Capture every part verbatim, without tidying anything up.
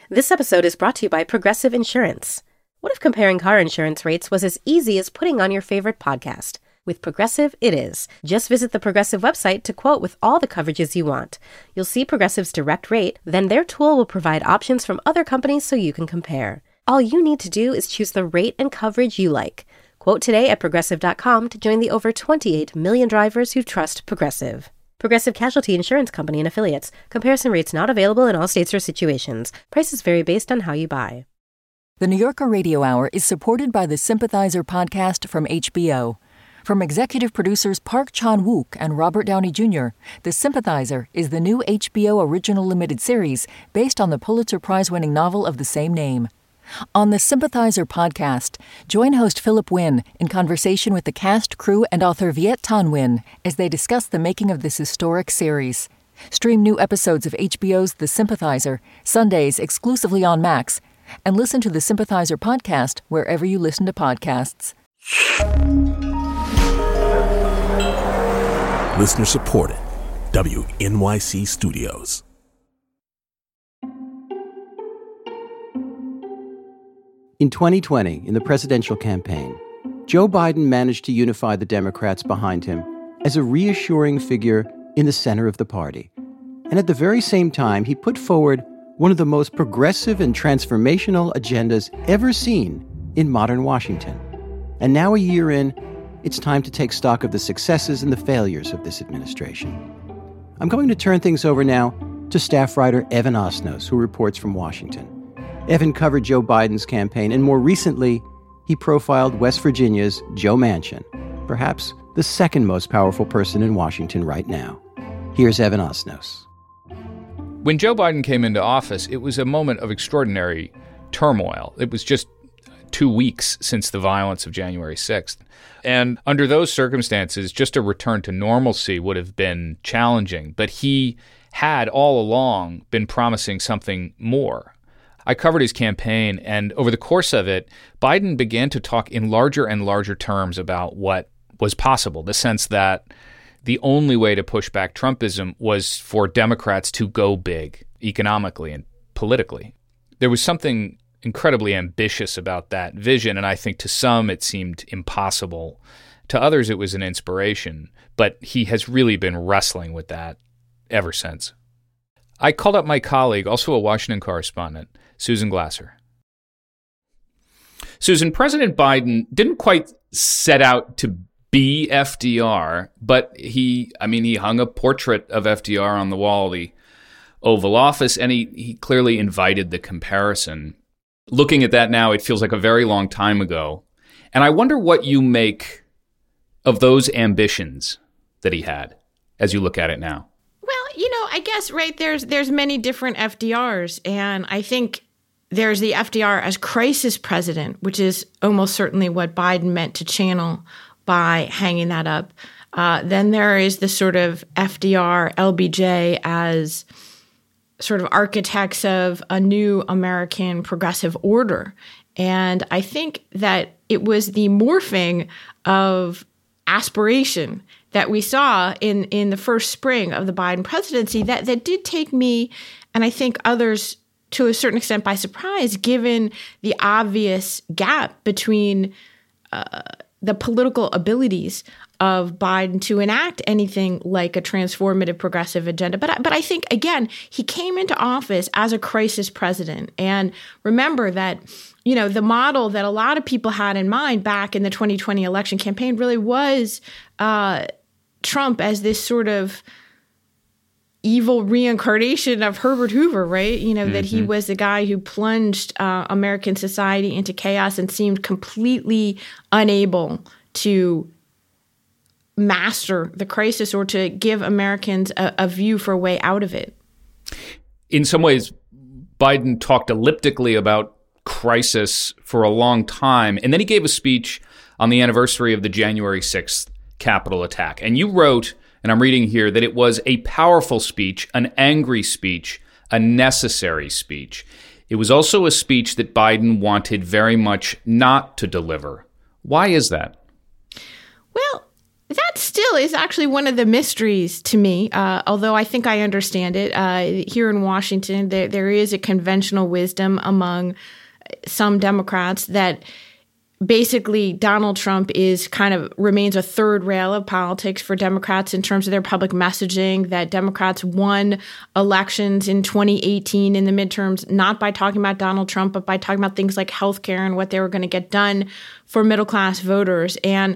This episode is brought to you by Progressive Insurance. What if comparing car insurance rates was as easy as putting on your favorite podcast? With Progressive, it is. Just visit the Progressive website to quote with all the coverages you want. You'll see Progressive's direct rate, then their tool will provide options from other companies so you can compare. All you need to do is choose the rate and coverage you like. Quote today at Progressive dot com to join the over twenty-eight million drivers who trust Progressive. Progressive Casualty Insurance Company and Affiliates. Comparison rates not available in all states or situations. Prices vary based on how you buy. The New Yorker Radio Hour is supported by the Sympathizer podcast from H B O. From executive producers Park Chan-wook and Robert Downey Junior, The Sympathizer is the new H B O original limited series based on the Pulitzer Prize-winning novel of the same name. On the Sympathizer podcast, join host Philip Wynn in conversation with the cast, crew, and author Viet Thanh Nguyen as they discuss the making of this historic series. Stream new episodes of H B O's The Sympathizer, Sundays exclusively on Max, and listen to the Sympathizer podcast wherever you listen to podcasts. Listener supported. W N Y C Studios. In twenty twenty, in the presidential campaign, Joe Biden managed to unify the Democrats behind him as a reassuring figure in the center of the party. And at the very same time, he put forward one of the most progressive and transformational agendas ever seen in modern Washington. And now, a year in, it's time to take stock of the successes and the failures of this administration. I'm going to turn things over now to staff writer Evan Osnos, who reports from Washington. Evan covered Joe Biden's campaign, and more recently, he profiled West Virginia's Joe Manchin, perhaps the second most powerful person in Washington right now. Here's Evan Osnos. When Joe Biden came into office, it was a moment of extraordinary turmoil. It was just two weeks since the violence of January sixth. And under those circumstances, just a return to normalcy would have been challenging. But he had all along been promising something more. I covered his campaign, and over the course of it, Biden began to talk in larger and larger terms about what was possible, the sense that the only way to push back Trumpism was for Democrats to go big economically and politically. There was something incredibly ambitious about that vision, and I think to some it seemed impossible. To others, it was an inspiration, but he has really been wrestling with that ever since. I called up my colleague, also a Washington correspondent, Susan Glasser. Susan, President Biden didn't quite set out to be F D R, but he, I mean, he hung a portrait of F D R on the wall of the Oval Office, and he, he clearly invited the comparison. Looking at that now, it feels like a very long time ago. And I wonder what you make of those ambitions that he had as you look at it now. Well, you know, I guess, right, there's there's many different F D Rs. And I think there's the F D R as crisis president, which is almost certainly what Biden meant to channel by hanging that up. Uh, then there is the sort of F D R, L B J as sort of architects of a new American progressive order. And I think that it was the morphing of aspiration that we saw in, in the first spring of the Biden presidency that, that did take me, and I think others to a certain extent by surprise, given the obvious gap between uh, the political abilities of Biden to enact anything like a transformative progressive agenda. But, but I think, again, he came into office as a crisis president. And remember that, you know, the model that a lot of people had in mind back in the twenty twenty election campaign really was uh, Trump as this sort of evil reincarnation of Herbert Hoover, right? You know, mm-hmm. that he was the guy who plunged uh, American society into chaos and seemed completely unable to master the crisis or to give Americans a, a view for a way out of it. In some ways, Biden talked elliptically about crisis for a long time, and then he gave a speech on the anniversary of the January sixth Capitol attack. And you wrote, and I'm reading here, that it was a powerful speech, an angry speech, a necessary speech. It was also a speech that Biden wanted very much not to deliver. Why is that? Well, That still is actually one of the mysteries to me, uh, although I think I understand it. Uh, here in Washington, there, there is a conventional wisdom among some Democrats that basically Donald Trump is kind of remains a third rail of politics for Democrats in terms of their public messaging, that Democrats won elections in twenty eighteen in the midterms, not by talking about Donald Trump, but by talking about things like healthcare and what they were going to get done for middle-class voters. And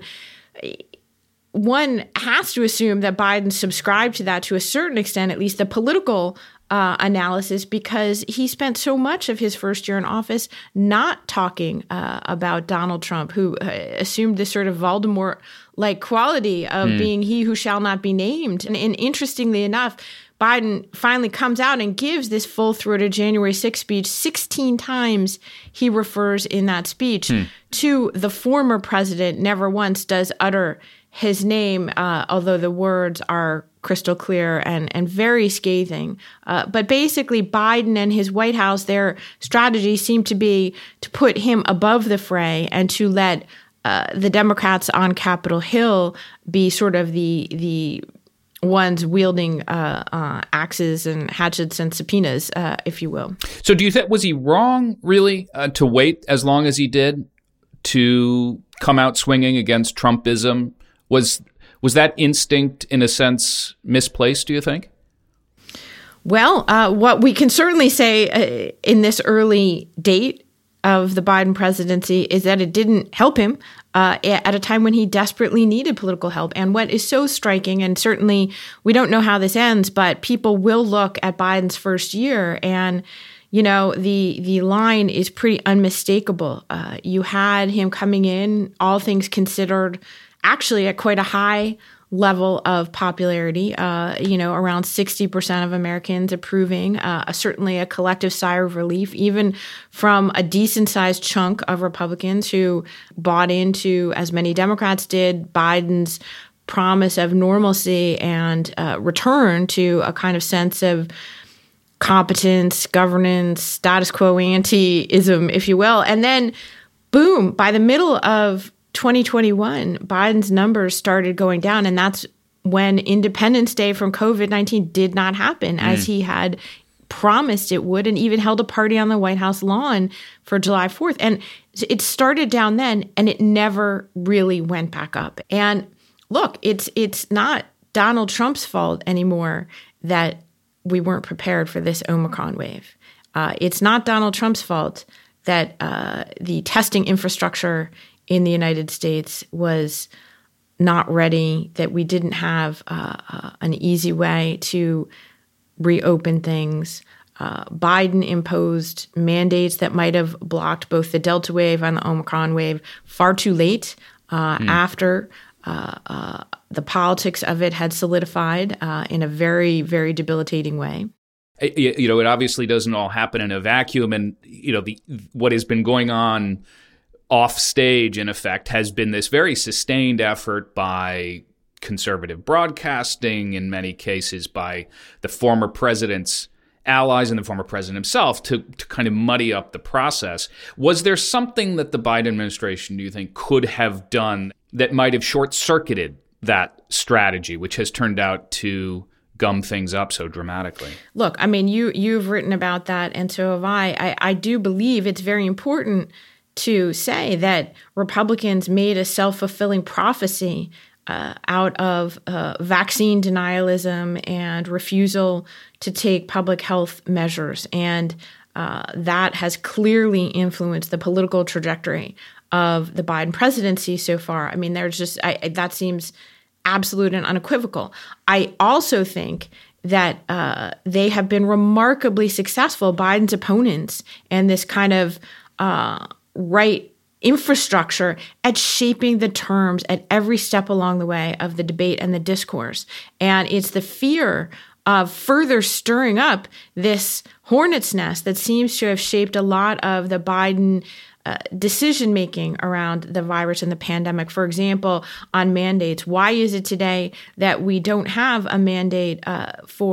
one has to assume that Biden subscribed to that to a certain extent, at least the political uh, analysis, because he spent so much of his first year in office not talking uh, about Donald Trump, who uh, assumed this sort of Voldemort-like quality of mm. being he who shall not be named. And, and interestingly enough, Biden finally comes out and gives this full-throated January sixth speech. sixteen times he refers in that speech mm. to the former president. Never once does utter his name, uh, although the words are crystal clear and, and very scathing. Uh, but basically, Biden and his White House, their strategy seemed to be to put him above the fray and to let uh, the Democrats on Capitol Hill be sort of the the ones wielding uh, uh, axes and hatchets and subpoenas, uh, if you will. So do you think, was he wrong, really, uh, to wait as long as he did to come out swinging against Trumpism? Was was that instinct, in a sense, misplaced, do you think? Well, uh, what we can certainly say uh, in this early date of the Biden presidency is that it didn't help him uh, at a time when he desperately needed political help. And what is so striking, and certainly we don't know how this ends, but people will look at Biden's first year and you know, the the line is pretty unmistakable. Uh, you had him coming in, all things considered, actually at quite a high level of popularity, uh, you know, around sixty percent of Americans approving, uh, certainly a collective sigh of relief, even from a decent-sized chunk of Republicans who bought into, as many Democrats did, Biden's promise of normalcy and uh, return to a kind of sense of competence, governance, status quo ante-ism, if you will. And then, boom, by the middle of twenty twenty-one, Biden's numbers started going down, and that's when Independence Day from COVID nineteen did not happen, mm. as he had promised it would, and even held a party on the White House lawn for July fourth. And it started down then, and it never really went back up. And look, it's it's not Donald Trump's fault anymore that we weren't prepared for this Omicron wave. Uh, it's not Donald Trump's fault that uh, the testing infrastructure in the United States was not ready, that we didn't have uh, uh, an easy way to reopen things. Uh, Biden imposed mandates that might have blocked both the Delta wave and the Omicron wave far too late uh, mm. after uh, uh, the politics of it had solidified uh, in a very, very debilitating way. You know, it obviously doesn't all happen in a vacuum. And, you know, the what has been going on off stage, in effect, has been this very sustained effort by conservative broadcasting, in many cases by the former president's allies and the former president himself, to, to kind of muddy up the process. Was there something that the Biden administration, do you think, could have done that might have short-circuited that strategy, which has turned out to gum things up so dramatically? Look, I mean, you, you've written about that, and so have I. I, I do believe it's very important to say that Republicans made a self-fulfilling prophecy uh, out of uh, vaccine denialism and refusal to take public health measures. And uh, that has clearly influenced the political trajectory of the Biden presidency so far. I mean, there's just, I, that seems absolute and unequivocal. I also think that uh, they have been remarkably successful, Biden's opponents, and this kind of uh, right infrastructure at shaping the terms at every step along the way of the debate and the discourse. And it's the fear of further stirring up this hornet's nest that seems to have shaped a lot of the Biden Uh, decision-making around the virus and the pandemic. For example, on mandates, why is it today that we don't have a mandate uh, for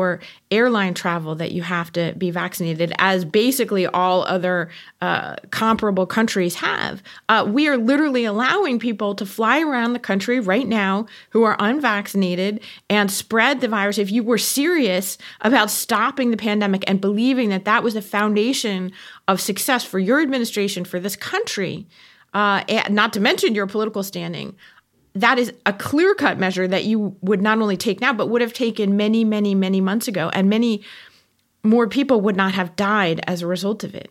airline travel that you have to be vaccinated, as basically all other uh, comparable countries have. Uh, we are literally allowing people to fly around the country right now who are unvaccinated and spread the virus. If you were serious about stopping the pandemic and believing that that was the foundation of success for your administration, for this country, uh, and not to mention your political standing, that is a clear-cut measure that you would not only take now, but would have taken many, many, many months ago. And many more people would not have died as a result of it.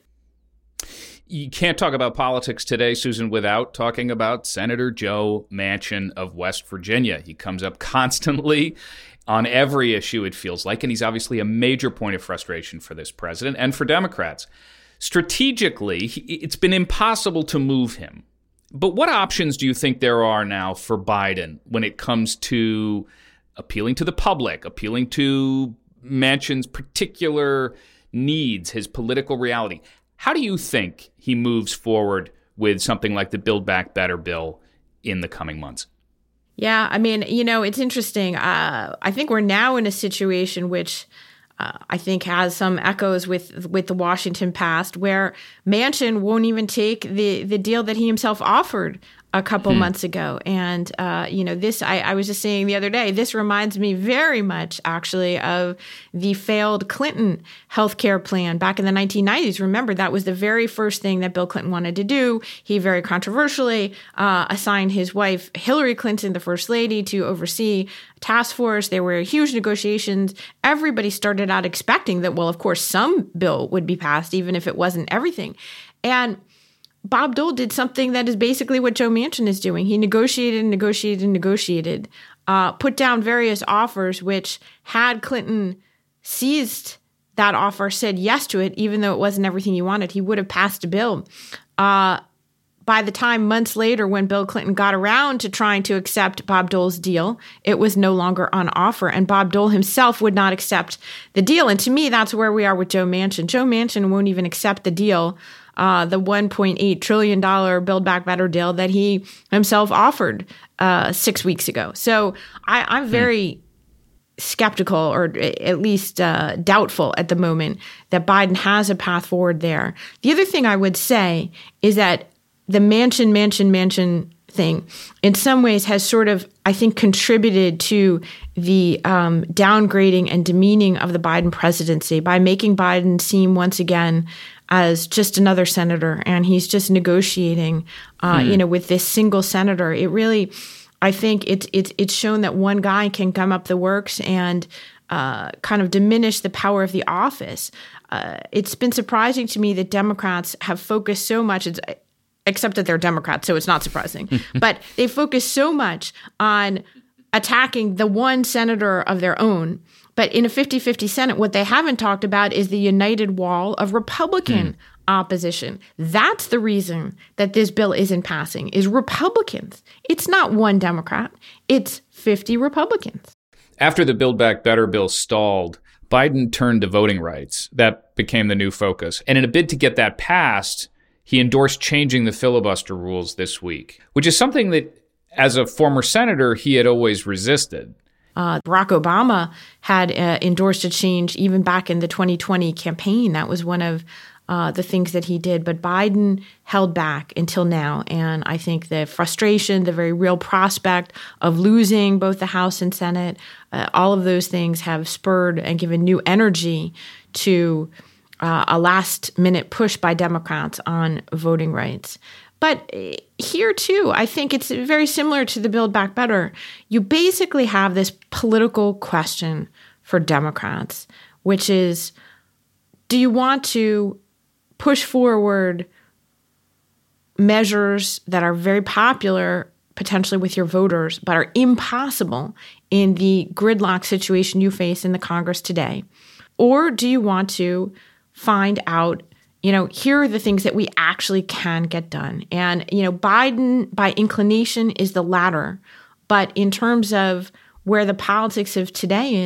You can't talk about politics today, Susan, without talking about Senator Joe Manchin of West Virginia. He comes up constantly on every issue, it feels like, and he's obviously a major point of frustration for this president and for Democrats. Strategically, it's been impossible to move him. But what options do you think there are now for Biden when it comes to appealing to the public, appealing to Manchin's particular needs, his political reality? How do you think he moves forward with something like the Build Back Better bill in the coming months? Yeah, I mean, you know, it's interesting. Uh, I think we're now in a situation which Uh, I think has some echoes with with the Washington past, where Manchin won't even take the the deal that he himself offered a couple hmm. months ago. And, uh, you know, this, I, I was just saying the other day, this reminds me very much, actually, of the failed Clinton healthcare plan back in the nineteen nineties. Remember, that was the very first thing that Bill Clinton wanted to do. He very controversially uh, assigned his wife, Hillary Clinton, the first lady, to oversee a task force. There were huge negotiations. Everybody started out expecting that, well, of course, some bill would be passed, even if it wasn't everything. And Bob Dole did something that is basically what Joe Manchin is doing. He negotiated and negotiated and negotiated, uh, put down various offers, which had Clinton seized that offer, said yes to it, even though it wasn't everything he wanted, he would have passed a bill. Uh, by the time months later, when Bill Clinton got around to trying to accept Bob Dole's deal, it was no longer on offer. And Bob Dole himself would not accept the deal. And to me, that's where we are with Joe Manchin. Joe Manchin won't even accept the deal, uh, the one point eight trillion dollars Build Back Better deal that he himself offered uh, six weeks ago. So I, I'm very hmm. skeptical, or at least uh, doubtful at the moment, that Biden has a path forward there. The other thing I would say is that the Manchin, Manchin, Manchin thing in some ways has sort of, I think, contributed to the um, downgrading and demeaning of the Biden presidency by making Biden seem once again as just another senator, and he's just negotiating, uh, hmm. you know, with this single senator. It really, I think it's it's it's shown that one guy can gum up the works and uh, kind of diminish the power of the office. Uh, it's been surprising to me that Democrats have focused so much. It's, except that they're Democrats, so it's not surprising. But they focus so much on attacking the one senator of their own. But in a fifty-fifty Senate, what they haven't talked about is the united wall of Republican mm. opposition. That's the reason that this bill isn't passing, is Republicans. It's not one Democrat. It's fifty Republicans. After the Build Back Better bill stalled, Biden turned to voting rights. That became the new focus. And in a bid to get that passed, he endorsed changing the filibuster rules this week, which is something that, as a former senator, he had always resisted. Uh, Barack Obama had uh, endorsed a change even back in the twenty twenty campaign. That was one of uh, the things that he did. But Biden held back until now. And I think the frustration, the very real prospect of losing both the House and Senate, uh, all of those things have spurred and given new energy to Uh, a last-minute push by Democrats on voting rights. But here, too, I think it's very similar to the Build Back Better. You basically have this political question for Democrats, which is, do you want to push forward measures that are very popular potentially with your voters, but are impossible in the gridlock situation you face in the Congress today? Or do you want to find out, you know, here are the things that we actually can get done? And, you know, Biden, by inclination, is the latter. But in terms of where the politics of today is,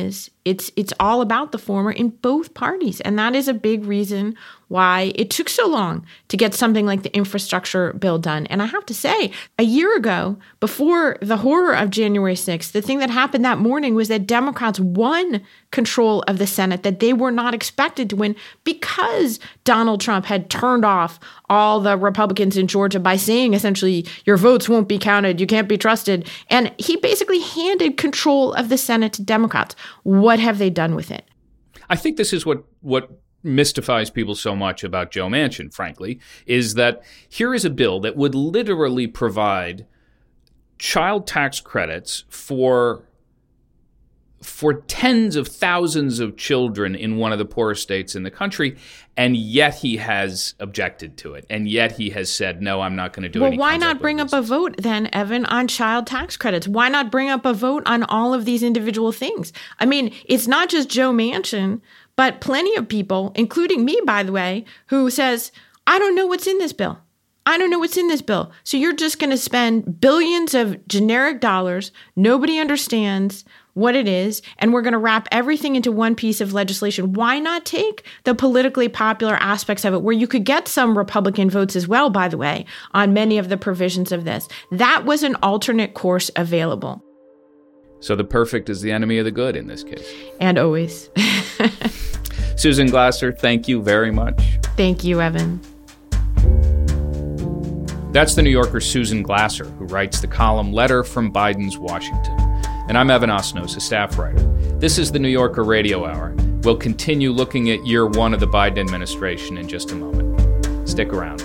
It's it's all about the former in both parties. And that is a big reason why it took so long to get something like the infrastructure bill done. And I have to say, a year ago, before the horror of January sixth, the thing that happened that morning was that Democrats won control of the Senate that they were not expected to win because Donald Trump had turned off all the Republicans in Georgia by saying essentially, your votes won't be counted, you can't be trusted. And he basically handed control of the Senate to Democrats. What have they done with it? I think this is what what mystifies people so much about Joe Manchin, frankly, is that here is a bill that would literally provide child tax credits for for tens of thousands of children in one of the poorest states in the country, and yet he has objected to it, and yet he has said, no, I'm not going to do it. Well, why not bring up a vote then, Evan, on child tax credits? Why not bring up a vote on all of these individual things? I mean, it's not just Joe Manchin, but plenty of people, including me, by the way, who says, I don't know what's in this bill. I don't know what's in this bill. So you're just going to spend billions of generic dollars. Nobody understands what it is. And we're going to wrap everything into one piece of legislation. Why not take the politically popular aspects of it, where you could get some Republican votes as well, by the way, on many of the provisions of this? That was an alternate course available. So the perfect is the enemy of the good in this case. And always. Susan Glasser, thank you very much. Thank you, Evan. That's the New Yorker's Susan Glasser, who writes the column Letter from Biden's Washington. And I'm Evan Osnos, a staff writer. This is the New Yorker Radio Hour. We'll continue looking at year one of the Biden administration in just a moment. Stick around.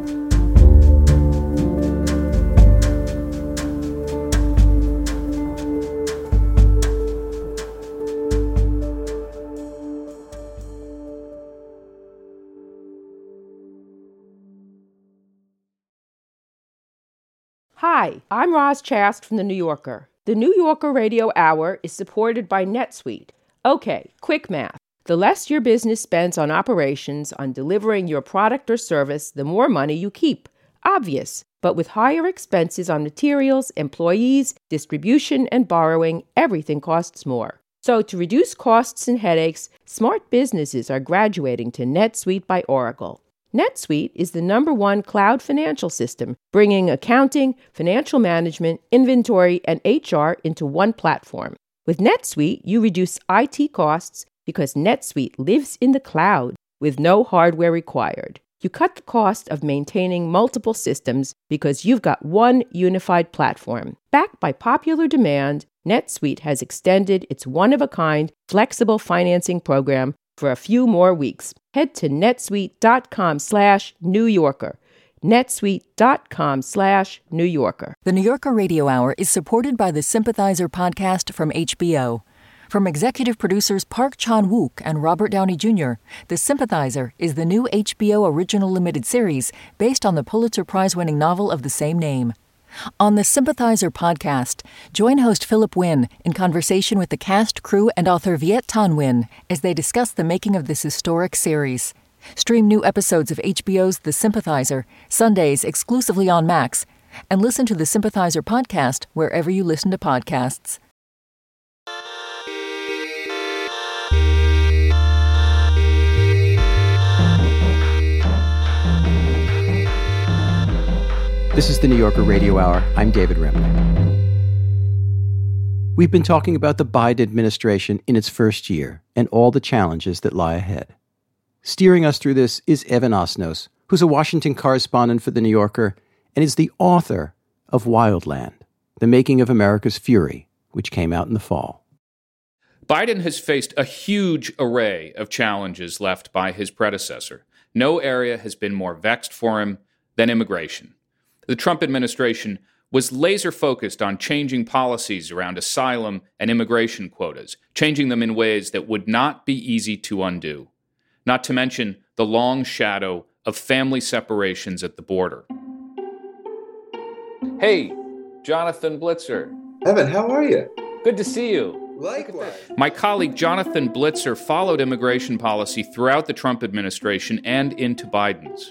Hi, I'm Roz Chast from The New Yorker. The New Yorker Radio Hour is supported by NetSuite. Okay, quick math. The less your business spends on operations, on delivering your product or service, the more money you keep. Obvious. But with higher expenses on materials, employees, distribution, and borrowing, everything costs more. So to reduce costs and headaches, smart businesses are graduating to NetSuite by Oracle. NetSuite is the number one cloud financial system, bringing accounting, financial management, inventory, and H R into one platform. With NetSuite, you reduce I T costs because NetSuite lives in the cloud with no hardware required. You cut the cost of maintaining multiple systems because you've got one unified platform. Backed by popular demand, NetSuite has extended its one-of-a-kind flexible financing program for a few more weeks. Head to netsuite.com slash New Yorker. netsuite.com slash New Yorker. The New Yorker Radio Hour is supported by the Sympathizer podcast from H B O. From executive producers Park Chan-wook and Robert Downey Junior, The Sympathizer is the new H B O original limited series based on the Pulitzer Prize-winning novel of the same name. On the Sympathizer podcast, join host Philip Wynn in conversation with the cast, crew, and author Viet Thanh Nguyen as they discuss the making of this historic series. Stream new episodes of H B O's The Sympathizer, Sundays exclusively on Max, and listen to the Sympathizer podcast wherever you listen to podcasts. This is the New Yorker Radio Hour. I'm David Remnick. We've been talking about the Biden administration in its first year and all the challenges that lie ahead. Steering us through this is Evan Osnos, who's a Washington correspondent for the New Yorker and is the author of Wildland, The Making of America's Fury, which came out in the fall. Biden has faced a huge array of challenges left by his predecessor. No area has been more vexed for him than immigration. The Trump administration was laser-focused on changing policies around asylum and immigration quotas, changing them in ways that would not be easy to undo, not to mention the long shadow of family separations at the border. Hey, Jonathan Blitzer. Evan, how are you? Good to see you. Likewise. My colleague Jonathan Blitzer followed immigration policy throughout the Trump administration and into Biden's.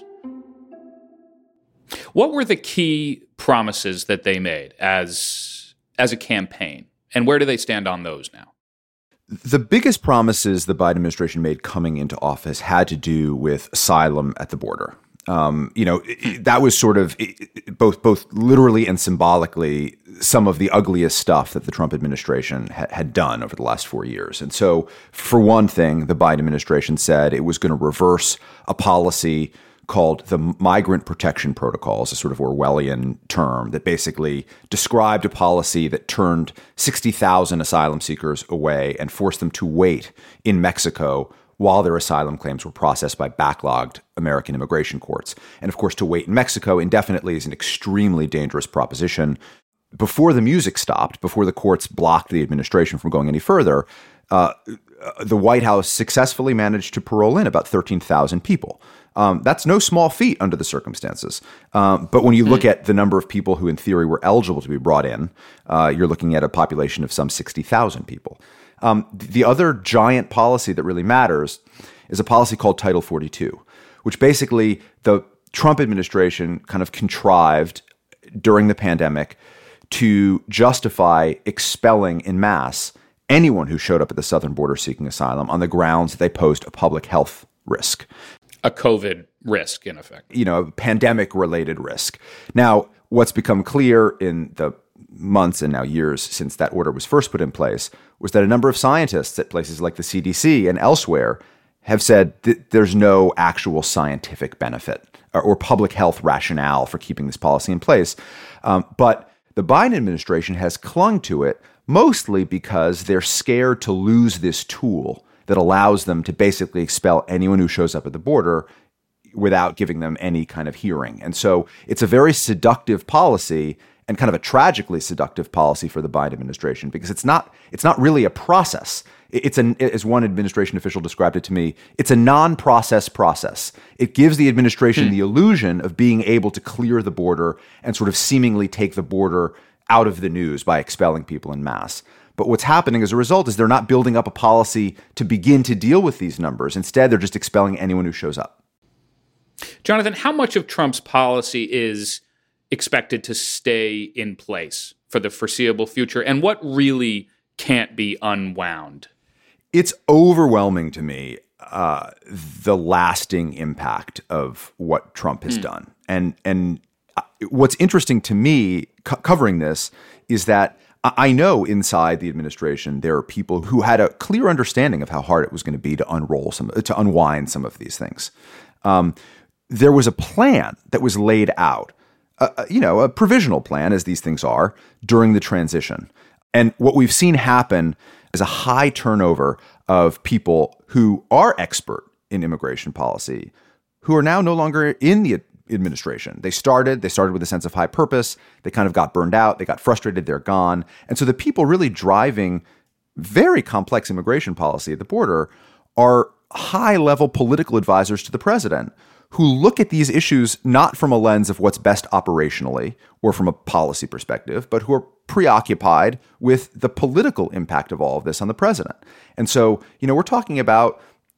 What were the key promises that they made as as a campaign, and where do they stand on those now? The biggest promises the Biden administration made coming into office had to do with asylum at the border. Um, you know, it, that was sort of it, both both literally and symbolically some of the ugliest stuff that the Trump administration ha- had done over the last four years. And so, for one thing, the Biden administration said it was going to reverse a policy called the Migrant Protection Protocols, a sort of Orwellian term that basically described a policy that turned sixty thousand asylum seekers away and forced them to wait in Mexico while their asylum claims were processed by backlogged American immigration courts. And of course, to wait in Mexico indefinitely is an extremely dangerous proposition. Before the music stopped, before the courts blocked the administration from going any further, uh, the White House successfully managed to parole in about thirteen thousand people. Um, that's no small feat under the circumstances. Um, but when you look at the number of people who in theory were eligible to be brought in, uh, you're looking at a population of some sixty thousand people. Um, the other giant policy that really matters is a policy called Title forty-two, which basically the Trump administration kind of contrived during the pandemic to justify expelling en masse anyone who showed up at the southern border seeking asylum on the grounds that they posed a public health risk. A COVID risk, in effect. You know, a pandemic-related risk. Now, what's become clear in the months and now years since that order was first put in place was that a number of scientists at places like the C D C and elsewhere have said that there's no actual scientific benefit or, or public health rationale for keeping this policy in place. Um, but the Biden administration has clung to it mostly because they're scared to lose this tool that allows them to basically expel anyone who shows up at the border without giving them any kind of hearing. And so it's a very seductive policy and kind of a tragically seductive policy for the Biden administration because it's not it's not really a process. It's an, as one administration official described it to me, it's a non-process process. It gives the administration hmm. the illusion of being able to clear the border and sort of seemingly take the border out of the news by expelling people en masse. But what's happening as a result is they're not building up a policy to begin to deal with these numbers. Instead, they're just expelling anyone who shows up. Jonathan, how much of Trump's policy is expected to stay in place for the foreseeable future, and what really can't be unwound? It's overwhelming to me, uh, the lasting impact of what Trump has mm. done. And, and what's interesting to me co- covering this is that I know inside the administration there are people who had a clear understanding of how hard it was going to be to unroll some, to unwind some of these things. Um, there was a plan that was laid out, uh, you know, a provisional plan, as these things are, during the transition. And what we've seen happen is a high turnover of people who are expert in immigration policy, who are now no longer in the administration. They started, they started with a sense of high purpose. They kind of got burned out. They got frustrated. They're gone. And so the people really driving very complex immigration policy at the border are high-level political advisors to the president who look at these issues not from a lens of what's best operationally or from a policy perspective, but who are preoccupied with the political impact of all of this on the president. And so, you know, we're talking about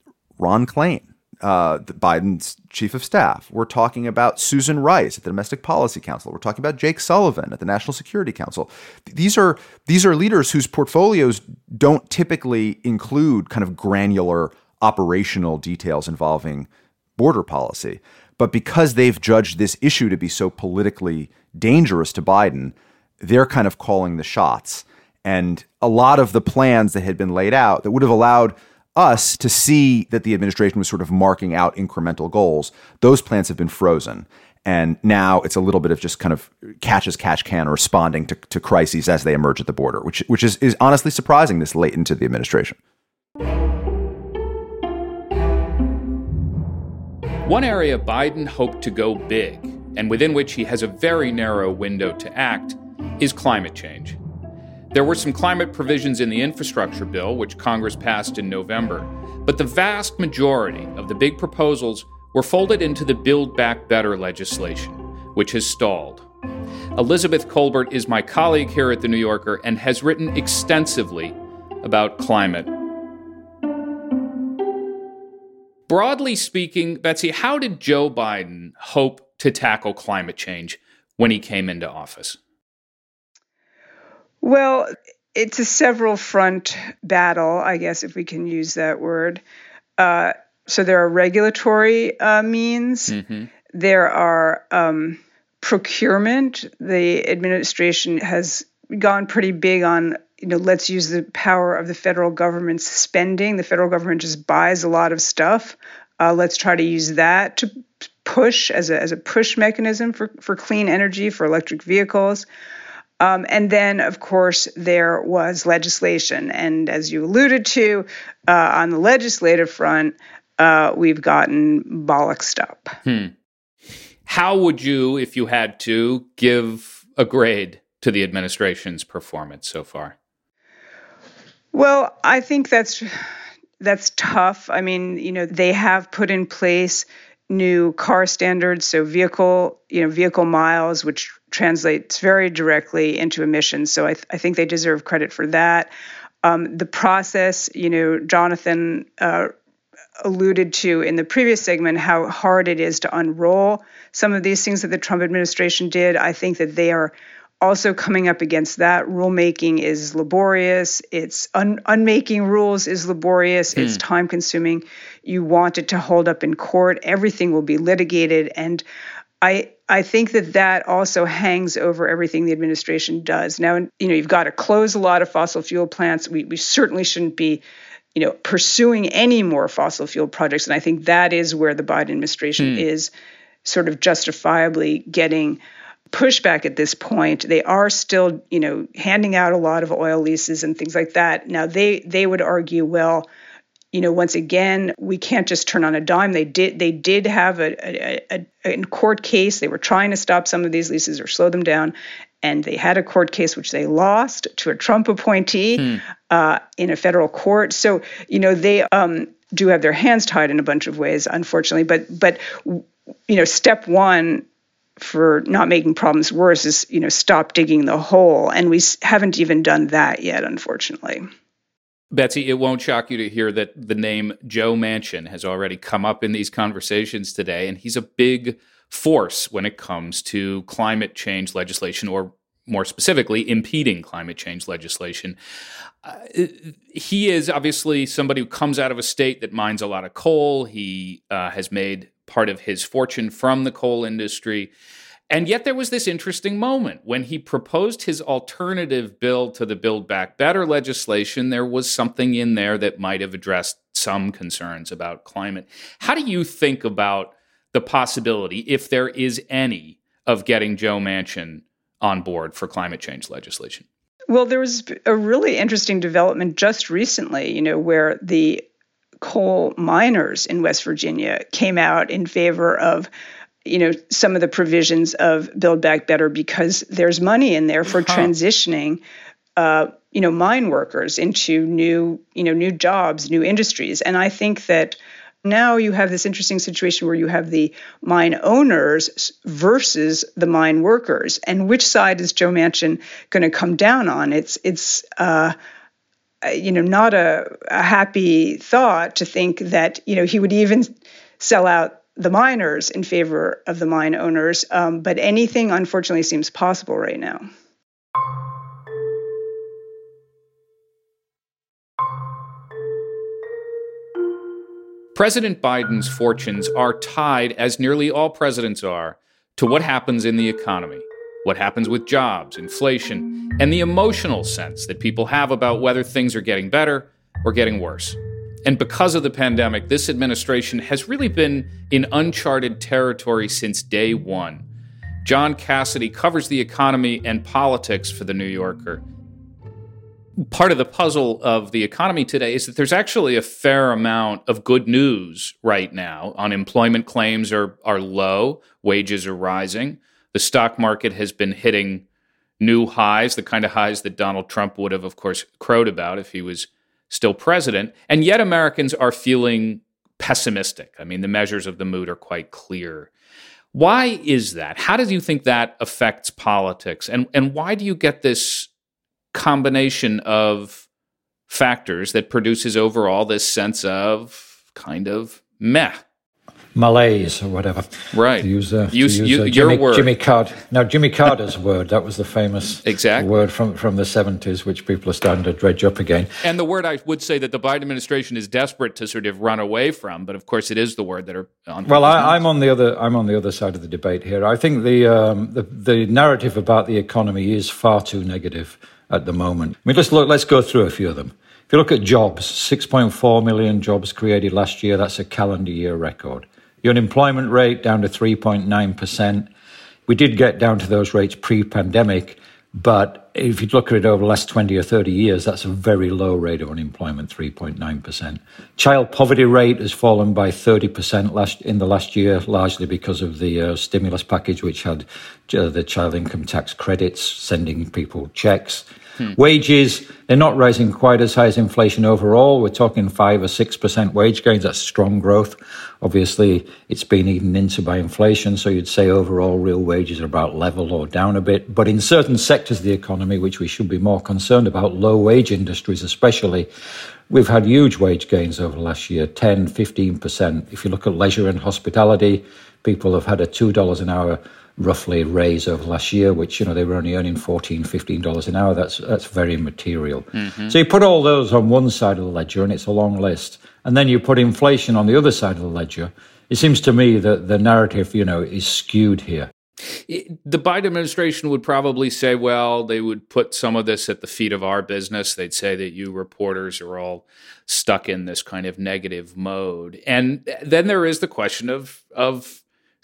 Ron Klain, Uh, Biden's chief of staff. We're talking about Susan Rice at the Domestic Policy Council. We're talking about Jake Sullivan at the National Security Council. These are these are leaders whose portfolios don't typically include kind of granular operational details involving border policy. But because they've judged this issue to be so politically dangerous to Biden, they're kind of calling the shots. And a lot of the plans that had been laid out that would have allowed us to see that the administration was sort of marking out incremental goals, those plans have been frozen. And now it's a little bit of just kind of catch as catch can, responding to, to crises as they emerge at the border, which which is, is honestly surprising this late into the administration. One area Biden hoped to go big, and within which he has a very narrow window to act, is climate change. There were some climate provisions in the infrastructure bill, which Congress passed in November, but the vast majority of the big proposals were folded into the Build Back Better legislation, which has stalled. Elizabeth Kolbert is my colleague here at The New Yorker and has written extensively about climate. Broadly speaking, Betsy, how did Joe Biden hope to tackle climate change when he came into office? Well, it's a several front battle, I guess, if we can use that word. Uh, so there are regulatory uh, means. Mm-hmm. There are um, procurement. The administration has gone pretty big on, you know, let's use the power of the federal government's spending. The federal government just buys a lot of stuff. Uh, let's try to use that to push as a as a push mechanism for, for clean energy, for electric vehicles. Um, and then, of course, there was legislation. And as you alluded to, uh, on the legislative front, uh, we've gotten bollocksed up. Hmm. How would you, if you had to, give a grade to the administration's performance so far? Well, I think that's that's tough. I mean, you know, they have put in place new car standards, so vehicle, you know, vehicle miles, which translates very directly into emissions. So I, th- I think they deserve credit for that. Um, the process, you know, Jonathan uh, alluded to in the previous segment how hard it is to unroll some of these things that the Trump administration did. I think that they are also coming up against that. Rulemaking is laborious. It's un- unmaking rules is laborious. Hmm. It's time consuming. You want it to hold up in court. Everything will be litigated. And I I think that that also hangs over everything the administration does. Now, you know, you've got to close a lot of fossil fuel plants. We we certainly shouldn't be, you know, pursuing any more fossil fuel projects. And I think that is where the Biden administration hmm. is sort of justifiably getting pushback at this point. They are still, you know, handing out a lot of oil leases and things like that. Now, they they would argue, well, you know, once again, we can't just turn on a dime. They did they did have a, a, a, a court case. They were trying to stop some of these leases or slow them down. And they had a court case which they lost to a Trump appointee hmm. uh, in a federal court. So, you know, they um, do have their hands tied in a bunch of ways, unfortunately. But, but you know, step one for not making problems worse is, you know, stop digging the hole. And we haven't even done that yet, unfortunately. Betsy, it won't shock you to hear that the name Joe Manchin has already come up in these conversations today, and he's a big force when it comes to climate change legislation, or more specifically, impeding climate change legislation. Uh, he is obviously somebody who comes out of a state that mines a lot of coal. He uh, has made part of his fortune from the coal industry. And yet there was this interesting moment when he proposed his alternative bill to the Build Back Better legislation. There was something in there that might have addressed some concerns about climate. How do you think about the possibility, if there is any, of getting Joe Manchin on board for climate change legislation? Well, there was a really interesting development just recently, you know, where the coal miners in West Virginia came out in favor of, you know, some of the provisions of Build Back Better, because there's money in there for huh. transitioning, uh, you know, mine workers into new, you know, new jobs, new industries. And I think that now you have this interesting situation where you have the mine owners versus the mine workers. And which side is Joe Manchin going to come down on? It's, it's, uh, you know, not a, a happy thought to think that, you know, he would even sell out the miners in favor of the mine owners. Um, but anything, unfortunately, seems possible right now. President Biden's fortunes are tied, as nearly all presidents are, to what happens in the economy, what happens with jobs, inflation, and the emotional sense that people have about whether things are getting better or getting worse. And because of the pandemic, this administration has really been in uncharted territory since day one. John Cassidy covers the economy and politics for The New Yorker. Part of the puzzle of the economy today is that there's actually a fair amount of good news right now. Unemployment claims are, are low, wages are rising. The stock market has been hitting new highs, the kind of highs that Donald Trump would have, of course, crowed about if he was still president. And yet Americans are feeling pessimistic. I mean, the measures of the mood are quite clear. Why is that? How do you think that affects politics? And, and why do you get this combination of factors that produces overall this sense of kind of meh? malaise or whatever. Right. To use, uh, use, to use you, uh, your Jimmy, word. Jimmy Carter. Now, Jimmy Carter's word, that was the famous exactly. word from, from the seventies, which people are starting to dredge up again. And the word I would say that the Biden administration is desperate to sort of run away from, but of course it is the word that are on. Well, I, I'm on the other. I'm on the other side of the debate here. I think the, um, the the narrative about the economy is far too negative at the moment. I mean, let's look. Let's go through a few of them. If you look at jobs, six point four million jobs created last year. That's a calendar year record. The unemployment rate down to three point nine percent. We did get down to those rates pre-pandemic, but if you look at it over the last twenty or thirty years, that's a very low rate of unemployment, three point nine percent. Child poverty rate has fallen by thirty percent last in the last year, largely because of the uh, stimulus package, which had uh, the child income tax credits, sending people checks. Hmm. Wages, they're not rising quite as high as inflation overall. We're talking five or six percent wage gains. That's strong growth. Obviously, it's been eaten into by inflation, so you'd say overall real wages are about level or down a bit. But in certain sectors of the economy, which we should be more concerned about, low wage industries especially, we've had huge wage gains over the last year, ten, fifteen percent. If you look at leisure and hospitality, people have had a two dollars an hour roughly raise over last year, which, you know, they were only earning fourteen, fifteen dollars an hour. That's that's very material. Mm-hmm. So you put all those on one side of the ledger, and it's a long list. And then you put inflation on the other side of the ledger. It seems to me that the narrative, you know, is skewed here. The Biden administration would probably say, well, they would put some of this at the feet of our business. They'd say that you reporters are all stuck in this kind of negative mode. And then there is the question of of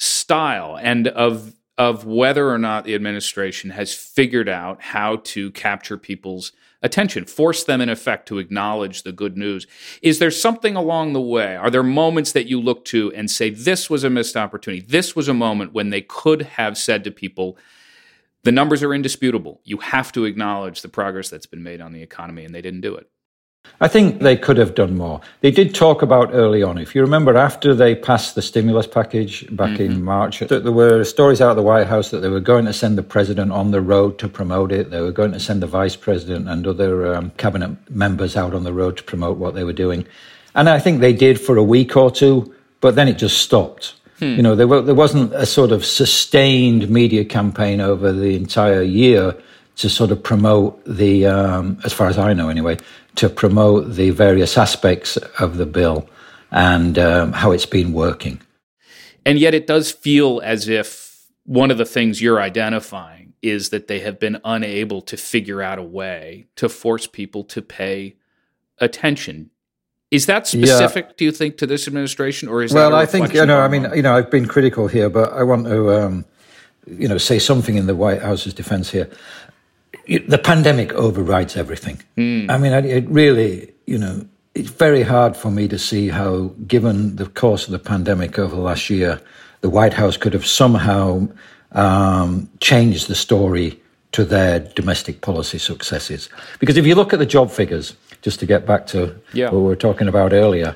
style and of of whether or not the administration has figured out how to capture people's attention, force them in effect to acknowledge the good news. Is there something along the way? Are there moments that you look to and say, this was a missed opportunity? This was a moment when they could have said to people, the numbers are indisputable. You have to acknowledge the progress that's been made on the economy, and they didn't do it. I think they could have done more. They did talk about early on. If you remember, after they passed the stimulus package back mm-hmm. in March, there were stories out of the White House that they were going to send the president on the road to promote it. They were going to send the vice president and other um, cabinet members out on the road to promote what they were doing. And I think they did for a week or two, but then it just stopped. Hmm. You know, there, were, there wasn't a sort of sustained media campaign over the entire year to sort of promote the, um, as far as I know anyway, to promote the various aspects of the bill and um, how it's been working. And yet it does feel as if one of the things you're identifying is that they have been unable to figure out a way to force people to pay attention. Is that specific, yeah. do you think, to this administration, or is well, that a I think, you know, I mean, you know, I've been critical here, but I want to, um, you know, say something in the White House's defense here. The pandemic overrides everything. Mm. I mean, it really, you know, it's very hard for me to see how, given the course of the pandemic over the last year, the White House could have somehow um, changed the story to their domestic policy successes. Because if you look at the job figures, just to get back to yeah. what we were talking about earlier,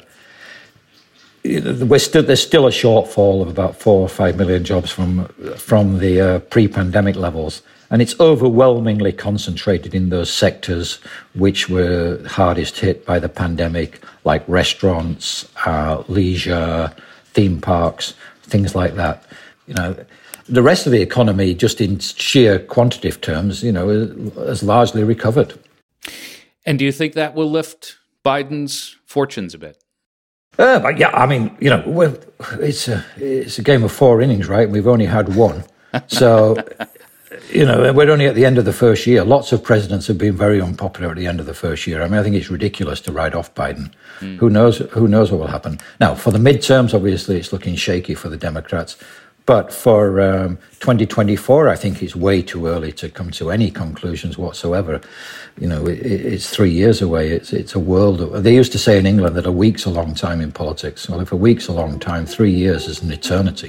we're still, there's still a shortfall of about four or five million jobs from from the uh, pre-pandemic levels, and it's overwhelmingly concentrated in those sectors which were hardest hit by the pandemic, like restaurants, uh, leisure, theme parks, things like that. You know, the rest of the economy, just in sheer quantitative terms, you know, has largely recovered. And do you think that will lift Biden's fortunes a bit? Uh, but yeah, I mean, you know, well, it's a it's a game of four innings, right? We've only had one, so you know, we're only at the end of the first year. Lots of presidents have been very unpopular at the end of the first year. I mean, I think it's ridiculous to write off Biden. Mm. Who knows? Who knows what will happen? Now, for the midterms, obviously, it's looking shaky for the Democrats. But for um, twenty twenty-four, I think it's way too early to come to any conclusions whatsoever. You know, it, it's three years away. It's it's a world of, they used to say in England that a week's a long time in politics. Well, if a week's a long time, three years is an eternity.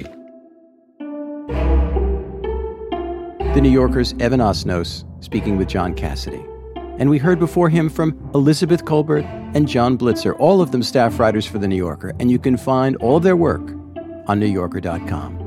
The New Yorker's Evan Osnos speaking with John Cassidy. And we heard before him from Elizabeth Colbert and John Blitzer, all of them staff writers for The New Yorker. And you can find all of their work on New Yorker dot com.